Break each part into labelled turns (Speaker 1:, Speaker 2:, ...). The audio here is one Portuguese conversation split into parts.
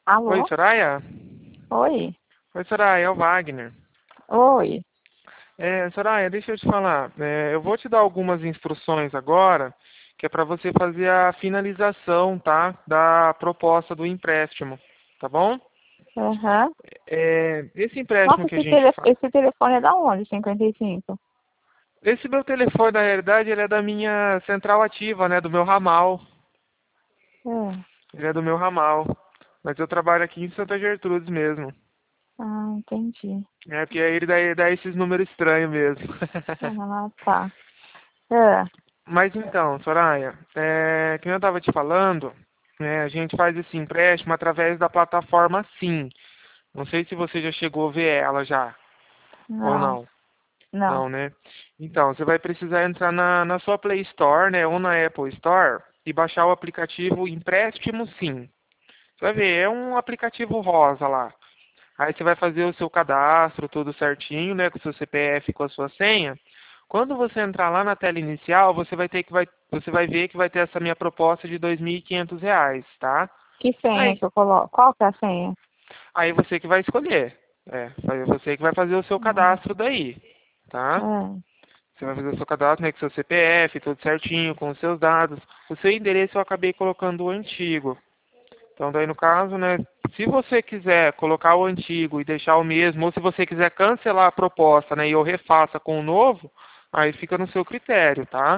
Speaker 1: Oi,
Speaker 2: Alô?
Speaker 1: Soraya?
Speaker 2: Oi?
Speaker 1: Oi, Soraya, é o Wagner.
Speaker 2: Oi?
Speaker 1: Soraya, deixa eu te falar. Eu vou te dar algumas instruções agora, que é para você fazer a finalização, tá? Da proposta do empréstimo, tá bom?
Speaker 2: Aham.
Speaker 1: Esse empréstimo
Speaker 2: Nossa,
Speaker 1: que a gente faz.
Speaker 2: esse telefone é da onde, 55?
Speaker 1: Esse meu telefone, na realidade, ele é da minha central ativa, né? Do meu ramal.
Speaker 2: É.
Speaker 1: Ele é do meu ramal. Mas eu trabalho aqui em Santa Gertrudes mesmo.
Speaker 2: Ah, entendi.
Speaker 1: É, porque aí ele dá esses números estranhos mesmo.
Speaker 2: Ah, tá. É.
Speaker 1: Mas então, Soraya, que eu estava te falando, a gente faz esse empréstimo através da plataforma Sim. Não sei se você já chegou a ver ela já, ou
Speaker 2: Não,
Speaker 1: não.
Speaker 2: não.
Speaker 1: Não, né? Então, você vai precisar entrar na sua Play Store, né, ou na Apple Store e baixar o aplicativo Empréstimo Sim. Você vai ver, é um aplicativo rosa lá. Aí você vai fazer o seu cadastro, tudo certinho, né, com o seu CPF e com a sua senha. Quando você entrar lá na tela inicial, você vai ver que vai ter essa minha proposta de R$ 2.500, tá?
Speaker 2: Que senha
Speaker 1: Aí,
Speaker 2: que eu coloco? Qual que é a senha?
Speaker 1: aí você que vai escolher. Você que vai fazer o seu
Speaker 2: Ah,
Speaker 1: cadastro daí, tá?
Speaker 2: é.
Speaker 1: Você vai fazer o seu cadastro, né, com o seu CPF, tudo certinho, com os seus dados. O seu endereço eu acabei colocando o antigo. Então, daí no caso, né, se você quiser colocar o antigo e deixar o mesmo, ou se você quiser cancelar a proposta, né, e eu refaça com o novo, aí fica no seu critério, tá?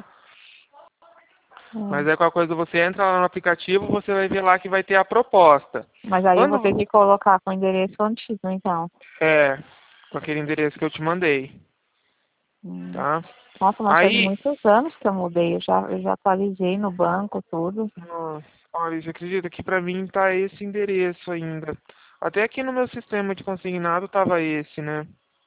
Speaker 1: Mas
Speaker 2: É.
Speaker 1: aí qualquer coisa você entra lá no aplicativo, você vai ver lá que vai ter a proposta.
Speaker 2: Mas aí eu vou ter
Speaker 1: Quando
Speaker 2: que colocar com o endereço antigo, então.
Speaker 1: é com aquele endereço que eu te mandei,
Speaker 2: Hum.
Speaker 1: tá?
Speaker 2: Nossa, mas faz
Speaker 1: Aí,
Speaker 2: muitos anos que eu mudei. Eu já atualizei no banco, tudo.
Speaker 1: nossa, olha, você acredita que pra mim tá esse endereço ainda? Até aqui no meu sistema de consignado tava esse, né?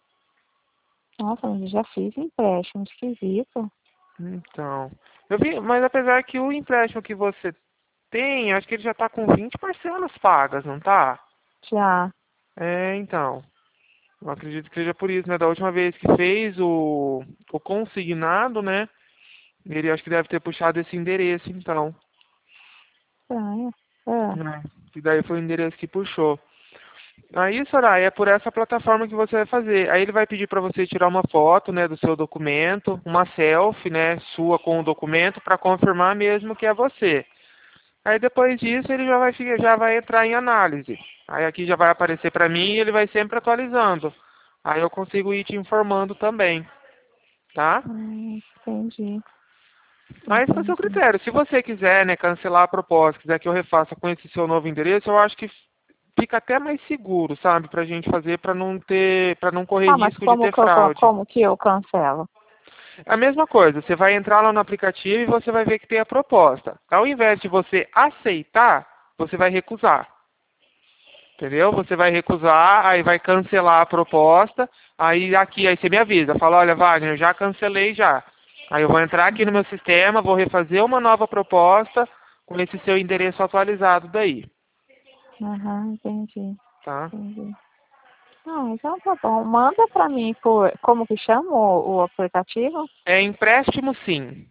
Speaker 2: Nossa, mas eu já fiz empréstimo, esquisito.
Speaker 1: Então, eu vi, mas apesar que o empréstimo que você tem, acho que ele já tá com 20 parcelas pagas, não tá?
Speaker 2: Já.
Speaker 1: Então, eu acredito que seja por isso, né? Da última vez que fez o consignado, né? Ele acho que deve ter puxado esse endereço, então.
Speaker 2: Estranho. É.
Speaker 1: Né? Que daí foi o endereço que puxou. Aí, Soraya, é por essa plataforma que você vai fazer. Aí ele vai pedir para você tirar uma foto, né, do seu documento, uma selfie, né, sua com o documento, para confirmar mesmo que é você. Aí depois disso ele já vai entrar em análise. Aí aqui já vai aparecer para mim e ele vai sempre atualizando. Aí eu consigo ir te informando também, tá?
Speaker 2: Entendi.
Speaker 1: Aí fica a seu
Speaker 2: Entendi.
Speaker 1: critério. Se você quiser, né, cancelar a proposta, quiser que eu refaça com esse seu novo endereço, eu acho que fica até mais seguro, sabe, pra gente fazer para não correr
Speaker 2: Ah, mas
Speaker 1: risco de ter fraude.
Speaker 2: como que eu cancelo?
Speaker 1: A mesma coisa, você vai entrar lá no aplicativo e você vai ver que tem a proposta. Ao invés de você aceitar, você vai recusar. Entendeu? Você vai recusar, aí vai cancelar a proposta, aí você me avisa, fala, olha, Wagner, eu já cancelei já. Aí eu vou entrar aqui no meu sistema, vou refazer uma nova proposta com esse seu endereço atualizado daí,
Speaker 2: Aham, entendi.
Speaker 1: tá?
Speaker 2: Entendi. Ah, então tá bom. Manda pra mim como que chama o aplicativo?
Speaker 1: É empréstimo sim.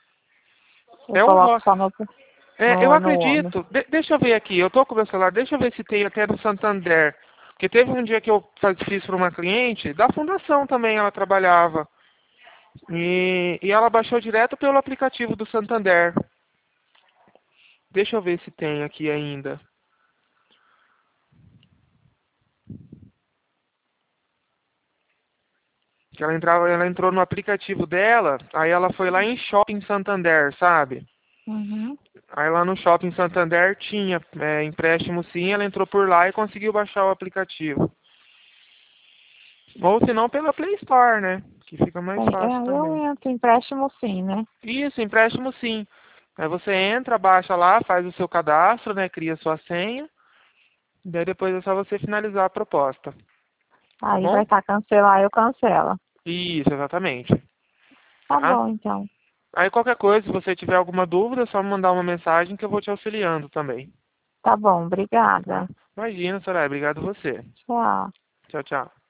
Speaker 2: Eu
Speaker 1: É um
Speaker 2: coloco
Speaker 1: ro-
Speaker 2: só
Speaker 1: eu
Speaker 2: no.
Speaker 1: acredito. Deixa eu ver aqui, eu tô com o meu celular, deixa eu ver se tem até no Santander. Porque teve um dia que eu fiz para uma cliente, da fundação também ela trabalhava. E ela baixou direto pelo aplicativo do Santander. Deixa eu ver se tem aqui ainda. Que ela entrou no aplicativo dela, aí ela foi lá em Shopping Santander, sabe?
Speaker 2: Uhum.
Speaker 1: Aí lá no Shopping Santander tinha empréstimo sim, ela entrou por lá e conseguiu baixar o aplicativo. Ou se não pela Play Store, né? Que fica mais fácil
Speaker 2: Eu
Speaker 1: também.
Speaker 2: entro, empréstimo sim, né?
Speaker 1: Isso, empréstimo sim. Aí você entra, baixa lá, faz o seu cadastro, né? Cria sua senha. Daí depois é só você finalizar a proposta. Tá
Speaker 2: Aí vai
Speaker 1: bom?
Speaker 2: estar cancelar, eu cancelo.
Speaker 1: Isso, exatamente.
Speaker 2: Tá
Speaker 1: Tá?
Speaker 2: bom, então.
Speaker 1: Aí qualquer coisa, se você tiver alguma dúvida, é só me mandar uma mensagem que eu vou te auxiliando também.
Speaker 2: Tá bom,
Speaker 1: Tá?
Speaker 2: obrigada.
Speaker 1: Imagina, Soraya. Obrigado a você.
Speaker 2: Tchau.
Speaker 1: Tchau, tchau.